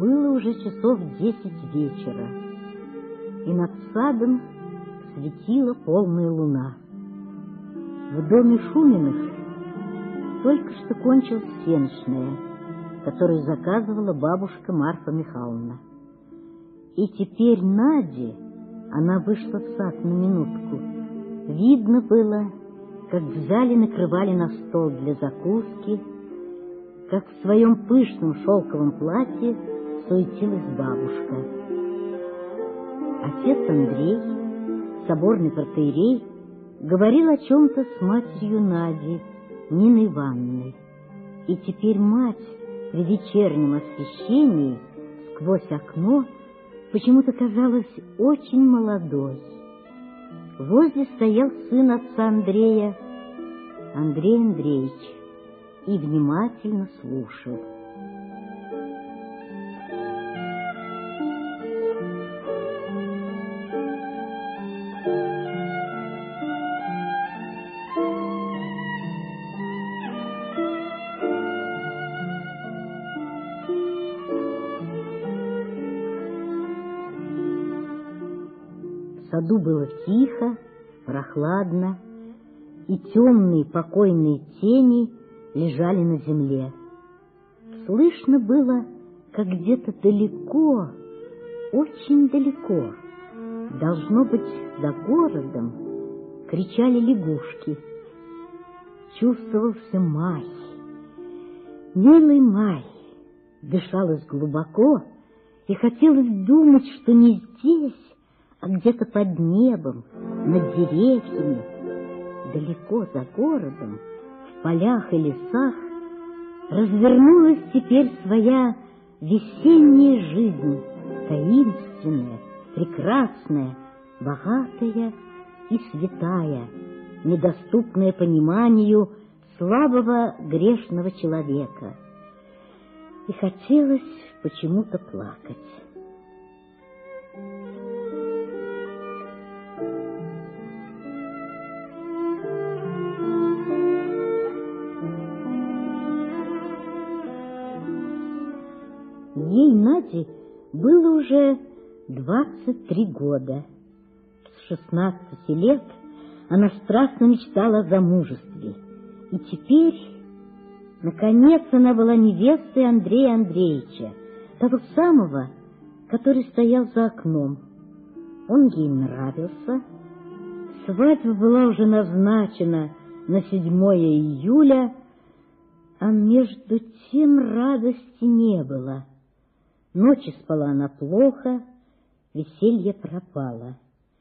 Было уже часов 10 вечера, и над садом светила полная луна. В доме Шуминых только что кончилась всенощная, которую заказывала бабушка Марфа Михайловна. И теперь Наде, она вышла в сад на минутку, видно было, как в зале накрывали на стол для закуски, как в своем пышном шелковом платье суетилась бабушка. Отец Андрей, соборный протоиерей, говорил о чем-то с матерью Нади, Ниной Ивановной. И теперь мать при вечернем освещении сквозь окно почему-то казалась очень молодой. Возле стоял сын отца Андрея, Андрей Андреевич, и внимательно слушал. В саду было тихо, прохладно, и темные покойные тени лежали на земле. Слышно было, как где-то далеко, очень далеко, должно быть, за городом, кричали лягушки. Чувствовался май, милый май, дышалось глубоко, и хотелось думать, что не здесь, а где-то под небом, над деревьями, далеко за городом, в полях и лесах, развернулась теперь своя весенняя жизнь, таинственная, прекрасная, богатая и святая, недоступная пониманию слабого грешного человека. И хотелось почему-то плакать. Ей, Наде, было уже 23 года. С 16 лет она страстно мечтала о замужестве. И теперь, наконец, она была невестой Андрея Андреевича, того самого, который стоял за окном. Он ей нравился. Свадьба была уже назначена на 7 июля, а между тем радости не было. Ночью спала она плохо, веселье пропало.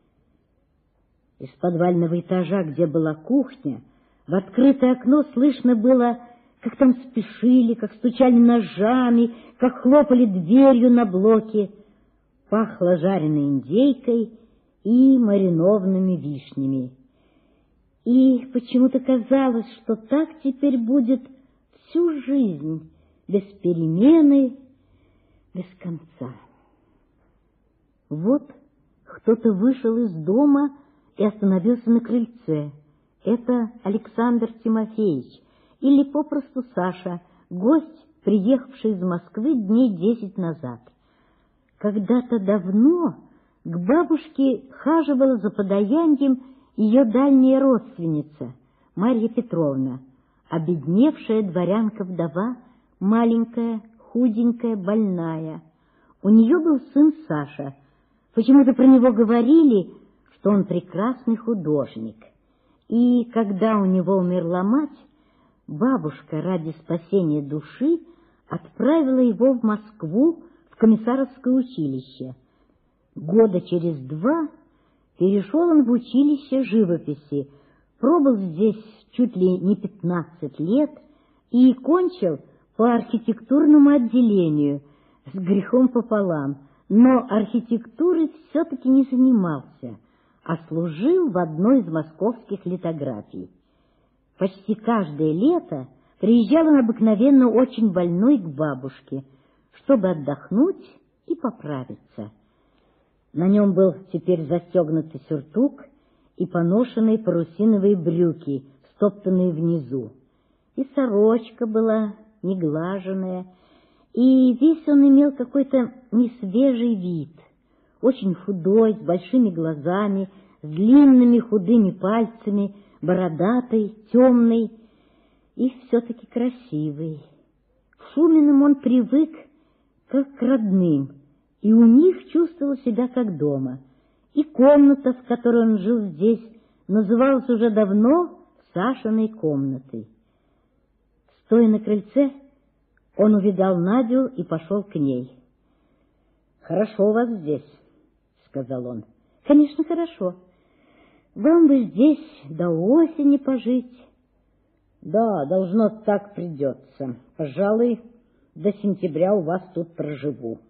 Из подвального этажа, где была кухня, в открытое окно слышно было, как там спешили, как стучали ножами, как хлопали дверью на блоке. Пахло жареной индейкой и маринованными вишнями. И почему-то казалось, что так теперь будет всю жизнь, без перемены, без конца. Вот кто-то вышел из дома и остановился на крыльце. Это Александр Тимофеевич, или попросту Саша, гость, приехавший из Москвы дней 10 назад. Когда-то давно к бабушке хаживала за подаянием ее дальняя родственница, Марья Петровна, обедневшая дворянка-вдова, маленькая, худенькая, больная. У нее был сын Саша. Почему-то про него говорили, что он прекрасный художник. И когда у него умерла мать, бабушка ради спасения души отправила его в Москву в комиссаровское училище. Года через 2 перешел он в училище живописи, пробыл здесь чуть ли не 15 лет и кончил по архитектурному отделению с грехом пополам, но архитектурой все-таки не занимался, а служил в одной из московских литографий. Почти каждое лето приезжал он обыкновенно очень больной к бабушке, чтобы отдохнуть и поправиться. На нем был теперь застегнутый сюртук и поношенные парусиновые брюки, стоптанные внизу. И сорочка была неглаженная, и весь он имел какой-то несвежий вид, очень худой, с большими глазами, с длинными худыми пальцами, бородатый, темный и все-таки красивый. К Шуминым он привык как к родным, и у них чувствовал себя как дома. И комната, в которой он жил здесь, называлась уже давно Сашиной комнатой. Стоя на крыльце, он увидал Надю и пошел к ней. «Хорошо у вас здесь», — сказал он. «Конечно, хорошо. Вам бы здесь до осени пожить». «Да, должно, так придется. Пожалуй, до сентября у вас тут проживу».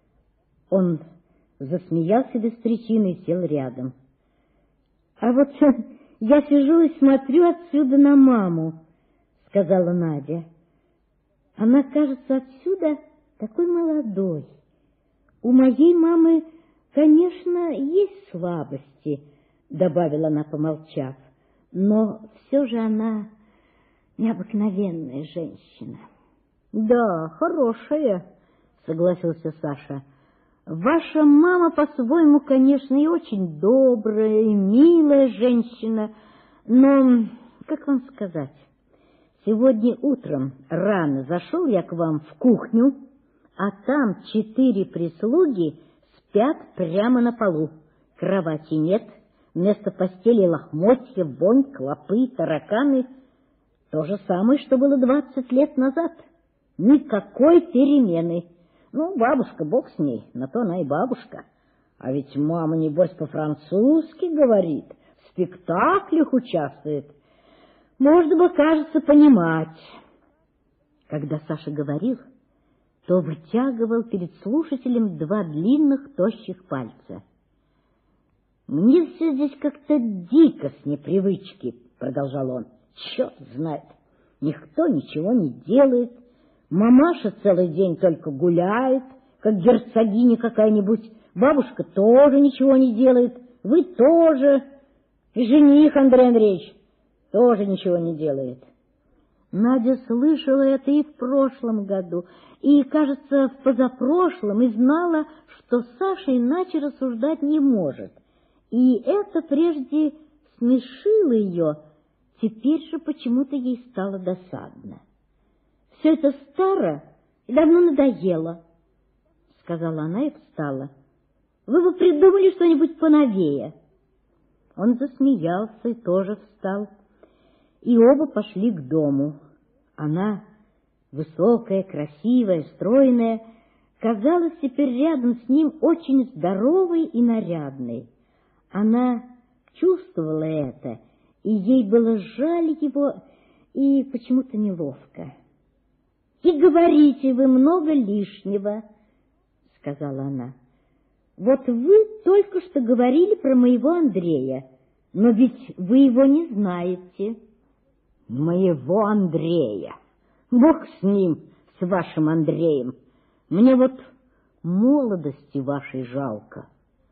Он засмеялся без причины и сел рядом. «А вот я сижу и смотрю отсюда на маму», — сказала Надя. «Она, кажется, отсюда такой молодой. У моей мамы, конечно, есть слабости», — добавила она, помолчав, «но все же она необыкновенная женщина». «Да, хорошая», — согласился Саша. «Ваша мама, по-своему, конечно, и очень добрая, и милая женщина, но, как вам сказать, сегодня утром рано зашел я к вам в кухню, а там 4 прислуги спят прямо на полу. Кровати нет, вместо постели лохмотья, вонь, клопы, тараканы. То же самое, что было 20 лет назад. Никакой перемены. Ну, бабушка, бог с ней, на то она и бабушка. А ведь мама, небось, по-французски говорит, в спектаклях участвует. Можно бы, кажется, понимать». Когда Саша говорил, то вытягивал перед слушателем 2 длинных тощих пальца. «Мне все здесь как-то дико с непривычки», — продолжал он. «Черт знает, никто ничего не делает. Мамаша целый день только гуляет, как герцогиня какая-нибудь. Бабушка тоже ничего не делает. Вы тоже. И жених Андрей Андреевич тоже ничего не делает». Надя слышала это и в прошлом году, и, кажется, в позапрошлом, и знала, что Саша иначе рассуждать не может. И это прежде смешило ее, теперь же почему-то ей стало досадно. «Все это старо и давно надоело», — сказала она и встала. «Вы бы придумали что-нибудь поновее». Он засмеялся и тоже встал, и оба пошли к дому. Она, высокая, красивая, стройная, казалась теперь рядом с ним очень здоровой и нарядной. Она чувствовала это, и ей было жаль его и почему-то неловко. «И говорите вы много лишнего», — сказала она. «Вот вы только что говорили про моего Андрея, но ведь вы его не знаете». «Моего Андрея! Бог с ним, с вашим Андреем! Мне вот молодости вашей жалко».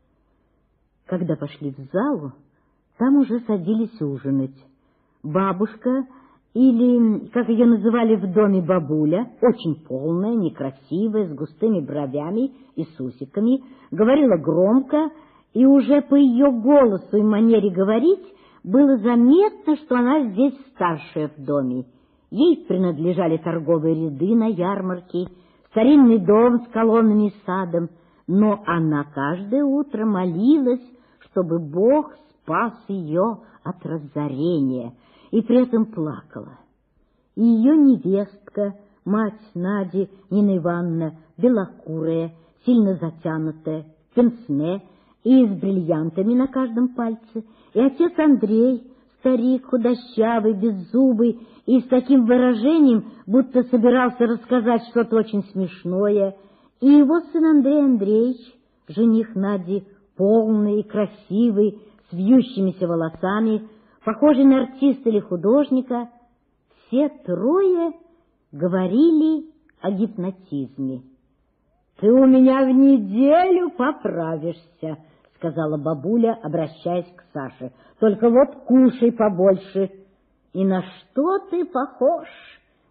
Когда пошли в залу, там уже садились ужинать. Бабушка, или, как ее называли в доме, бабуля, очень полная, некрасивая, с густыми бровями и с усиками, говорила громко, и уже по ее голосу и манере говорить было заметно, что она здесь старшая в доме. Ей принадлежали торговые ряды на ярмарке, старинный дом с колоннами и садом, но она каждое утро молилась, чтобы Бог спас ее от разорения, и при этом плакала. И ее невестка, мать Нади, Нина Ивановна, белокурая, сильно затянутая, в пенсне и с бриллиантами на каждом пальце, и отец Андрей, старик, худощавый, беззубый, и с таким выражением, будто собирался рассказать что-то очень смешное, и его сын Андрей Андреевич, жених Нади, полный и красивый, с вьющимися волосами, похожий на артиста или художника, все трое говорили о гипнотизме. «Ты у меня в неделю поправишься», — сказала бабуля, обращаясь к Саше. «Только вот кушай побольше». «И на что ты похож?»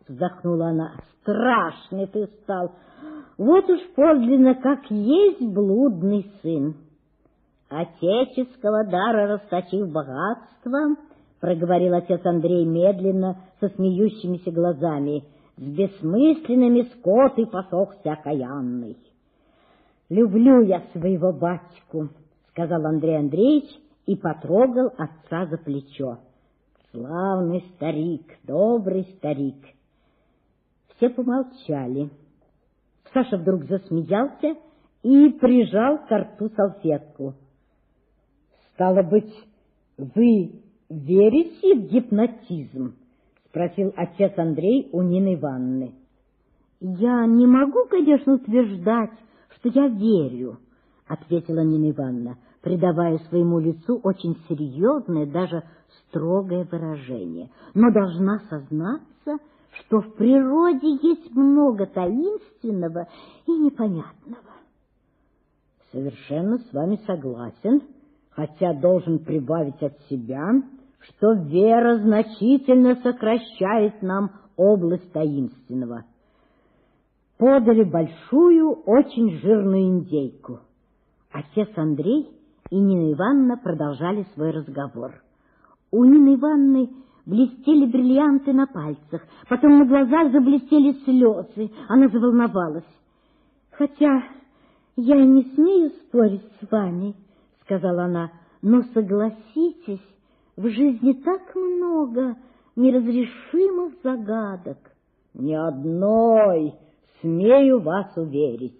вздохнула она. Страшный ты стал. Вот уж подлинно, как есть блудный сын. Отеческого дара расточив богатство, проговорил отец Андрей медленно, со смеющимися глазами, с бессмысленными скот и посохся окаянный. Люблю я своего батьку, сказал Андрей Андреевич и потрогал отца за плечо. Славный старик, добрый старик. Все помолчали. Саша вдруг засмеялся и прижал к рту салфетку. Стало быть, вы верите в гипнотизм? Спросил отец Андрей у Нины Ивановны. Я не могу, конечно, утверждать, что я верю, ответила Нина Ивановна, придавая своему лицу очень серьезное, даже строгое выражение. Но должна сознаться, что в природе есть много таинственного и непонятного. Совершенно с вами согласен, хотя должен прибавить от себя, что вера значительно сокращает нам область таинственного. Подали большую, очень жирную индейку. Отец Андрей и Нина Ивановна продолжали свой разговор. У Нины Ивановны блестели бриллианты на пальцах, потом на глазах заблестели слезы. Она заволновалась. «Хотя я и не смею спорить с вами, — сказала она, — но согласитесь, в жизни так много неразрешимых загадок». «Ни одной, смею вас уверить».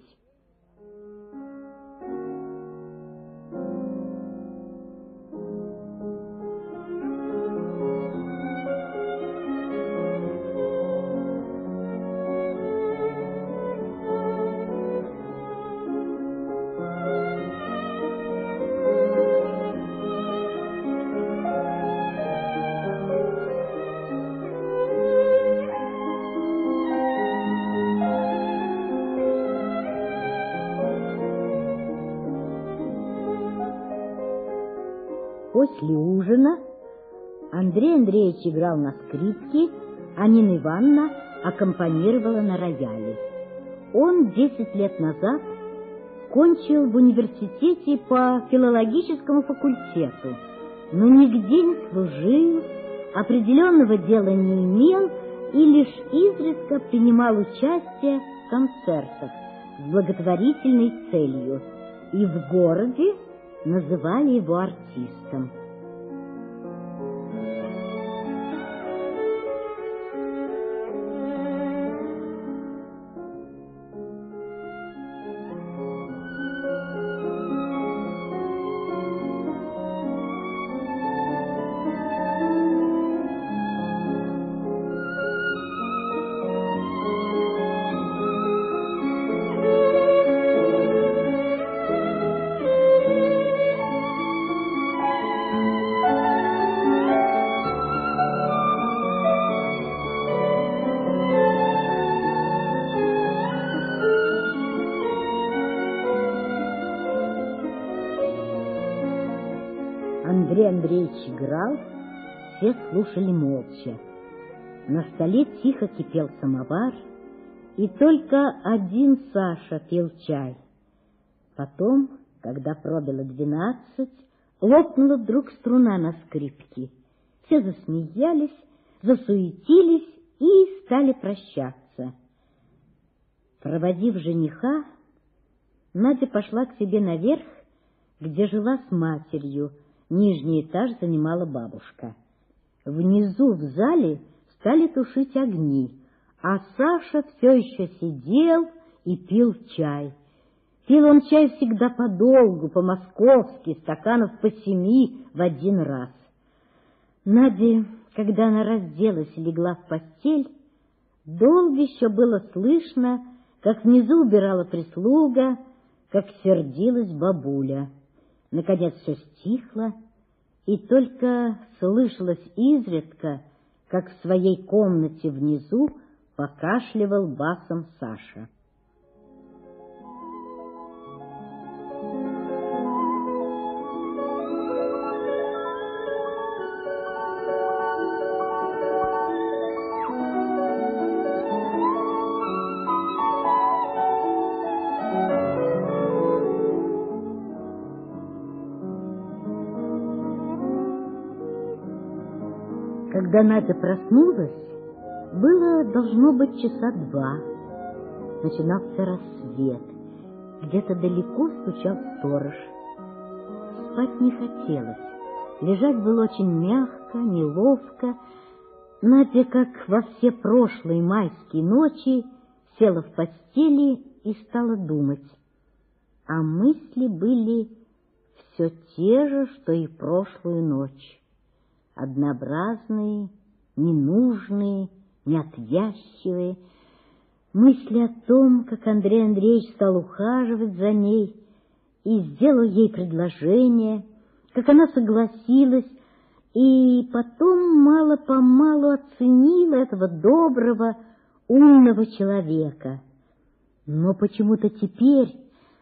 После ужина Андрей Андреевич играл на скрипке, а Нина Ивановна аккомпанировала на рояле. Он 10 лет назад кончил в университете по филологическому факультету, но нигде не служил, определенного дела не имел и лишь изредка принимал участие в концертах с благотворительной целью, и в городе называли его артистом. Андрей Андреевич играл, все слушали молча. На столе тихо кипел самовар, и только один Саша пил чай. Потом, когда пробило 12, лопнула вдруг струна на скрипке. Все засмеялись, засуетились и стали прощаться. Проводив жениха, Надя пошла к себе наверх, где жила с матерью. Нижний этаж занимала бабушка. Внизу в зале стали тушить огни, а Саша все еще сидел и пил чай. Пил он чай всегда подолгу, по-московски, стаканов по 7 в один раз. Надя, когда она разделась и легла в постель, долго еще было слышно, как внизу убирала прислуга, как сердилась бабуля. Наконец все стихло, и только слышалось изредка, как в своей комнате внизу покашливал басом Саша. Когда Надя проснулась, было, должно быть, часа 2. Начинался рассвет. Где-то далеко стучал сторож. Спать не хотелось. Лежать было очень мягко, неловко. Надя, как во все прошлые майские ночи, села в постели и стала думать. А мысли были все те же, что и прошлую ночь. Однообразные, ненужные, неотвязчивые. Мысли о том, как Андрей Андреевич стал ухаживать за ней и сделал ей предложение, как она согласилась, и потом мало-помалу оценила этого доброго, умного человека. Но почему-то теперь,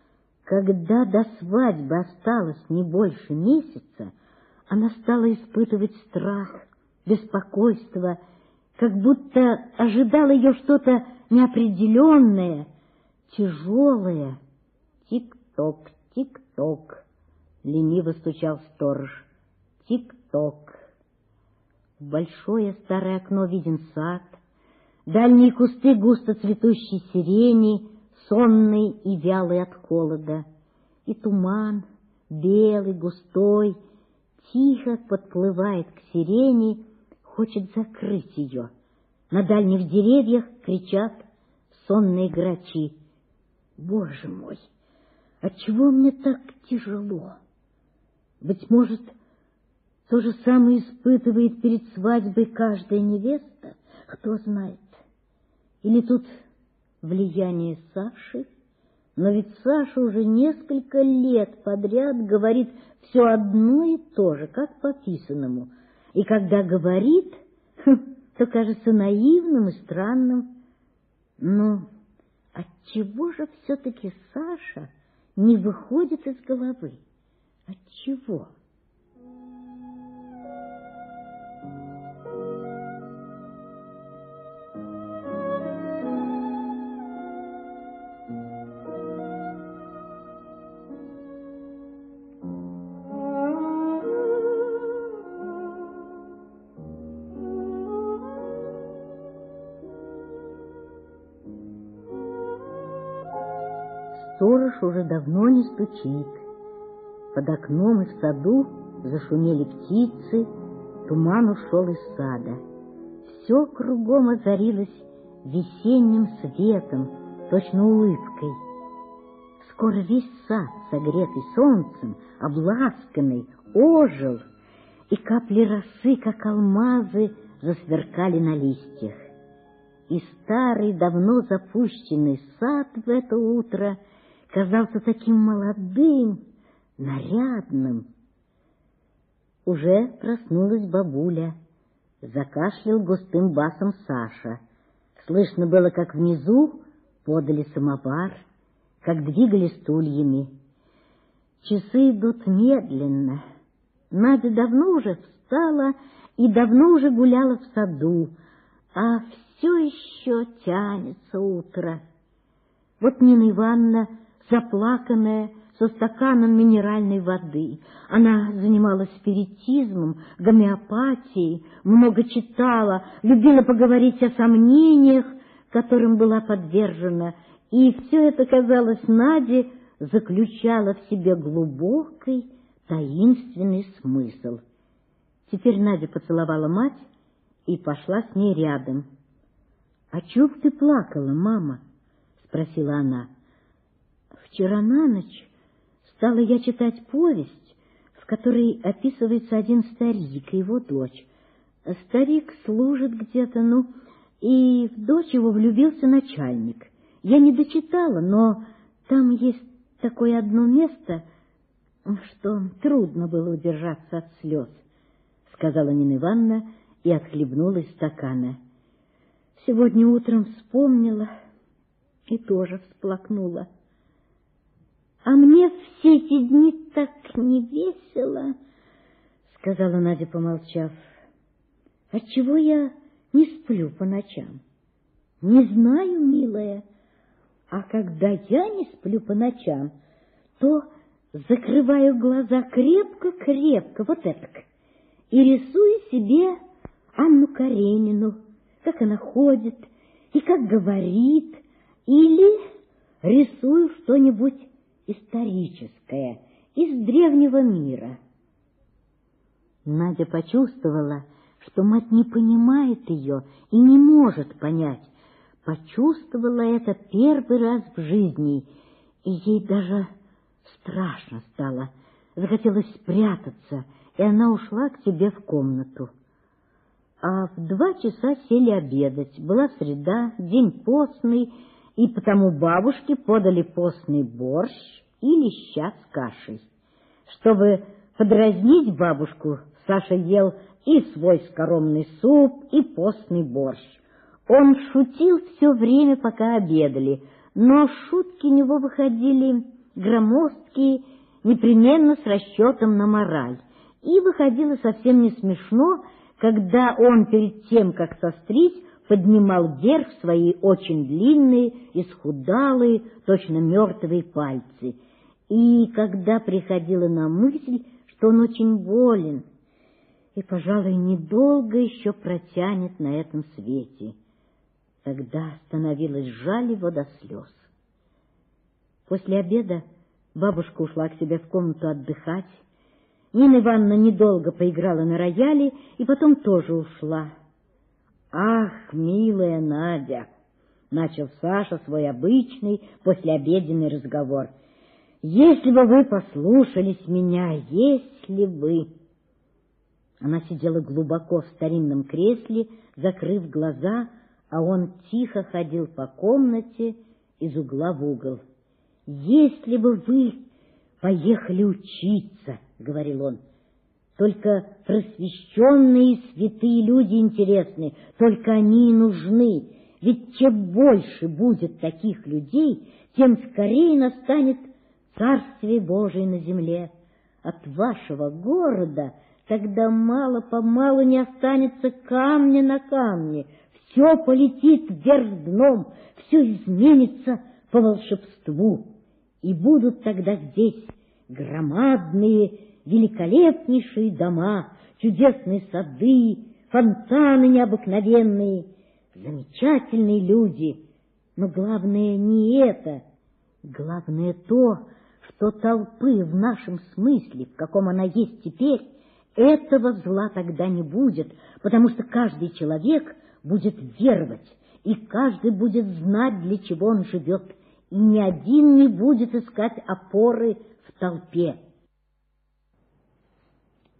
когда до свадьбы осталось не больше месяца, она стала испытывать страх, беспокойство, как будто ожидало ее что-то неопределенное, тяжелое. Тик-ток, тик-ток, лениво стучал сторож. Тик-ток. В большое старое окно виден сад, дальние кусты густо цветущей сирени, сонный и вялый от холода, и туман, белый, густой, тихо подплывает к сирени, хочет закрыть ее. На дальних деревьях кричат сонные грачи. Боже мой, отчего мне так тяжело? Быть может, то же самое испытывает перед свадьбой каждая невеста, кто знает. Или тут влияние Саши? Но ведь Саша уже несколько лет подряд говорит все одно и то же, как по писанному. И когда говорит, то кажется наивным и странным. Но отчего же все-таки Саша не выходит из головы? Отчего? Сторож уже давно не стучит. Под окном и в саду зашумели птицы, туман ушел из сада. Все кругом озарилось весенним светом, точно улыбкой. Скоро весь сад, согретый солнцем, обласканный, ожил, и капли росы, как алмазы, засверкали на листьях. И старый, давно запущенный сад в это утро казался таким молодым, нарядным. Уже проснулась бабуля. Закашлял густым басом Саша. Слышно было, как внизу подали самовар, как двигали стульями. Часы идут медленно. Надя давно уже встала и давно уже гуляла в саду, а все еще тянется утро. Вот Нина Ивановна, заплаканная, со стаканом минеральной воды. Она занималась спиритизмом, гомеопатией, много читала, любила поговорить о сомнениях, которым была подвержена, и все это, казалось, Наде заключало в себе глубокий, таинственный смысл. Теперь Надя поцеловала мать и пошла с ней рядом. — А чего ты плакала, мама? — спросила она. — Вчера на ночь стала я читать повесть, в которой описывается один старик и его дочь. Старик служит где-то, и в дочь его влюбился начальник. Я не дочитала, но там есть такое одно место, что трудно было удержаться от слез, — сказала Нина Ивановна и отхлебнула из стакана. Сегодня утром вспомнила и тоже всплакнула. А мне все эти дни так не весело, — сказала Надя, помолчав. Отчего я не сплю по ночам? Не знаю, милая. А когда я не сплю по ночам, то закрываю глаза крепко-крепко, вот так, и рисую себе Анну Каренину, как она ходит и как говорит, или рисую что-нибудь историческое из древнего мира. Надя почувствовала, что мать не понимает ее и не может понять. Почувствовала это первый раз в жизни, и ей даже страшно стало. Захотелось спрятаться, и она ушла к себе в комнату. А в 2 часа сели обедать. Была среда, день постный, и потому бабушке подали постный борщ и леща с кашей. Чтобы подразнить бабушку, Саша ел и свой скоромный суп, и постный борщ. Он шутил все время, пока обедали, но шутки у него выходили громоздкие, непременно с расчетом на мораль. И выходило совсем не смешно, когда он перед тем, как сострить, поднимал вверх свои очень длинные, исхудалые, точно мертвые пальцы. И когда приходила на мысль, что он очень болен и, пожалуй, недолго еще протянет на этом свете, тогда становилось жаль его до слез. После обеда бабушка ушла к себе в комнату отдыхать. Нина Ивановна недолго поиграла на рояле и потом тоже ушла. «Ах, милая Надя!» — начал Саша свой обычный послеобеденный разговор. «Если бы вы послушались меня, если бы...» Она сидела глубоко в старинном кресле, закрыв глаза, а он тихо ходил по комнате из угла в угол. «Если бы вы поехали учиться, — говорил он, — только просвещенные и святые люди интересны, только они и нужны, ведь чем больше будет таких людей, тем скорее настанет Царствие Божие на земле. От вашего города тогда мало-помалу не останется камня на камне, все полетит вверх дном, все изменится по волшебству, и будут тогда здесь громадные, великолепнейшие дома, чудесные сады, фонтаны необыкновенные, замечательные люди. Но главное не это, главное то, что толпы в нашем смысле, в каком она есть теперь, этого зла тогда не будет, потому что каждый человек будет веровать, и каждый будет знать, для чего он живет, и ни один не будет искать опоры в толпе.